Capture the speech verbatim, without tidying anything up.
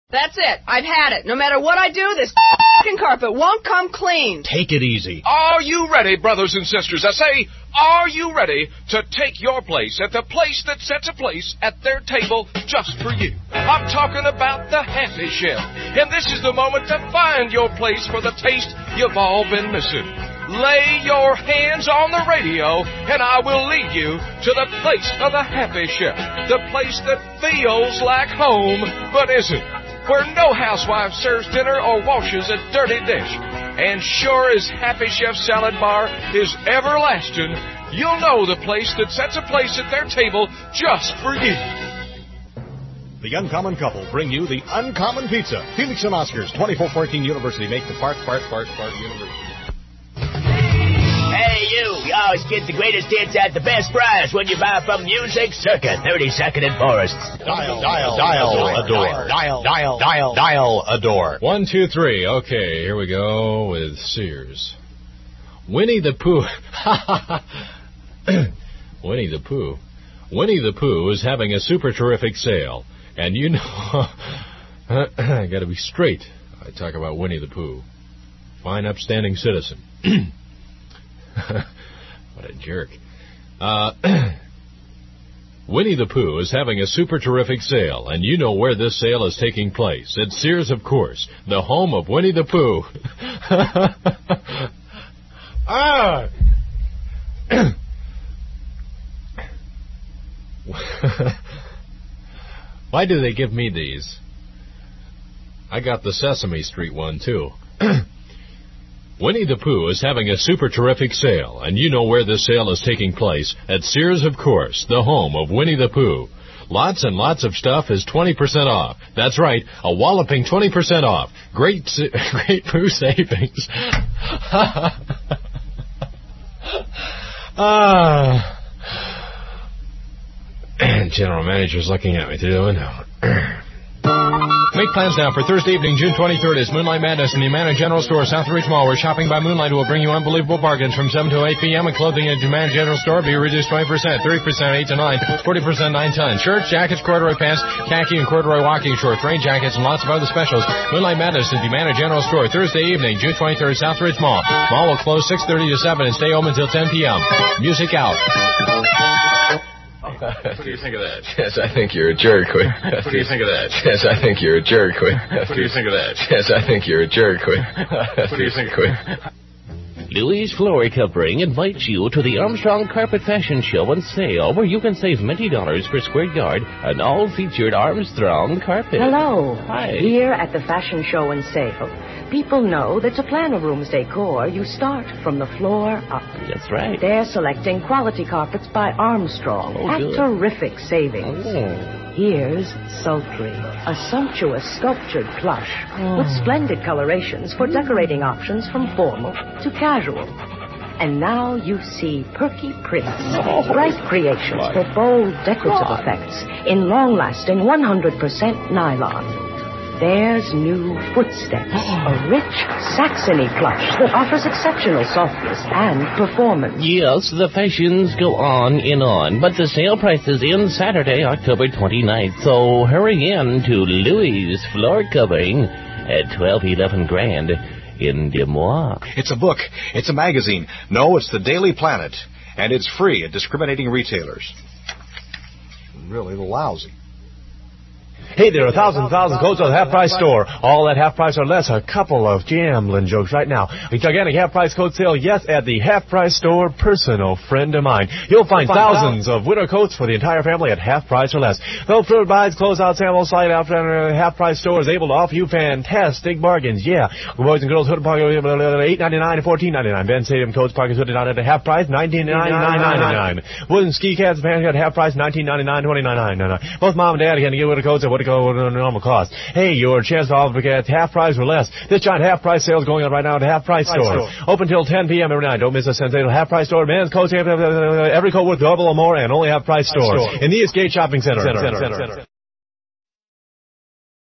That's it. I've had it. No matter what I do, this f***ing carpet won't come clean. Take it easy. Are you ready, brothers and sisters? I say, are you ready to take your place at the place that sets a place at their table just for you? I'm talking about the Happy Chef. And this is the moment to find your place for the taste you've all been missing. Lay your hands on the radio, and I will lead you to the place of the Happy Chef. The place that feels like home, but isn't. Where no housewife serves dinner or washes a dirty dish. And sure as Happy Chef Salad Bar is everlasting, you'll know the place that sets a place at their table just for you. The Uncommon Couple bring you the Uncommon Pizza. Felix and Oscars, twenty-four fourteen University. Make the part, part, part, part University. Hey, you. You always get the greatest hits at the best price when you buy from Music Circuit, thirty-second and Forest. Dial, dial, dial, adore. Dial, dial, dial, dial, adore. One, two, three. Okay, here we go with Sears. Winnie the Pooh. Winnie the Pooh. Winnie the Pooh is having a super terrific sale. And you know, I got to be straight. I talk about Winnie the Pooh. Fine, upstanding citizen. What a jerk. Uh, Winnie the Pooh is having a super terrific sale, and you know where this sale is taking place. At Sears, of course, the home of Winnie the Pooh. ah! Why do they give me these? I got the Sesame Street one, too. Winnie the Pooh is having a super terrific sale, and you know where this sale is taking place. At Sears, of course, the home of Winnie the Pooh. Lots and lots of stuff is twenty percent off. That's right, a walloping twenty percent off. Great, great Pooh savings. Ah. General manager's looking at me through the window. Make plans now for Thursday evening, June twenty-third, is Moonlight Madness in the Amana General Store, South Ridge Mall, where shopping by Moonlight will bring you unbelievable bargains from seven to eight p.m. and clothing at the Amana General Store will be reduced twenty percent, thirty percent eight to nine, forty percent nine to ten. Shirts, jackets, corduroy pants, khaki and corduroy walking shorts, rain jackets, and lots of other specials. Moonlight Madness at the Amana General Store, Thursday evening, June twenty-third, South Ridge Mall. Mall will close six thirty to seven and stay open until ten p.m. Music out. What do you think of that? Yes, I think you're a jerk. What do you think of that? Yes, I think you're a jerk. What do you think of that? Yes, I think you're a jerk. What do you think of that? Louise Floor Covering invites you to the Armstrong Carpet Fashion Show and Sale, where you can save many dollars per square yard on all featured Armstrong carpet. Hello. Hi. Here at the Fashion Show and Sale, people know that to plan a room's decor, you start from the floor up. That's right. They're selecting quality carpets by Armstrong Oh, at good. terrific savings. Oh. Here's Sultry, a sumptuous sculptured plush Oh. with splendid colorations for decorating options from formal to casual. And now you see Perky Prints, bright creations for bold decorative effects in long-lasting one hundred percent nylon. There's new Footsteps, a rich Saxony plush that offers exceptional softness and performance. Yes, the fashions go on and on, but the sale price is in Saturday, October twenty-ninth, so hurry in to Louise Floor Covering at twelve eleven Grand in Des Moines. It's a book. It's a magazine. No, it's the Daily Planet. And it's free at discriminating retailers. Really lousy. Hey, there are thousands and thousands of coats at the half-price store. All at half price or less. A couple of gambling jokes right now. A gigantic half-price coat sale, yes, at the half-price store. Personal friend of mine. You'll find thousands of winter coats for the entire family at half price or less. Though Fruit buys, closeout samples, site after uh, half-price store is able to offer you fantastic bargains. Yeah, boys and girls, hooded pocket, eight ninety-nine and fourteen ninety-nine. Ben Stadium coats, pockets hooded out at a half price, nineteen ninety-nine ninety-nine. Wooden ski cats and pants at half price, nineteen ninety-nine, twenty-nine ninety-nine. Both mom and dad can get winter coats at what go at a normal cost. Hey, your chance to offer at half price or less. This giant half price sale is going on right now at half price store. Open till ten p.m. every night. Don't miss a sensational half price store. Men's coats, every coat worth double or more, and only half price store in the Eastgate Shopping Center. Center, Center, Center.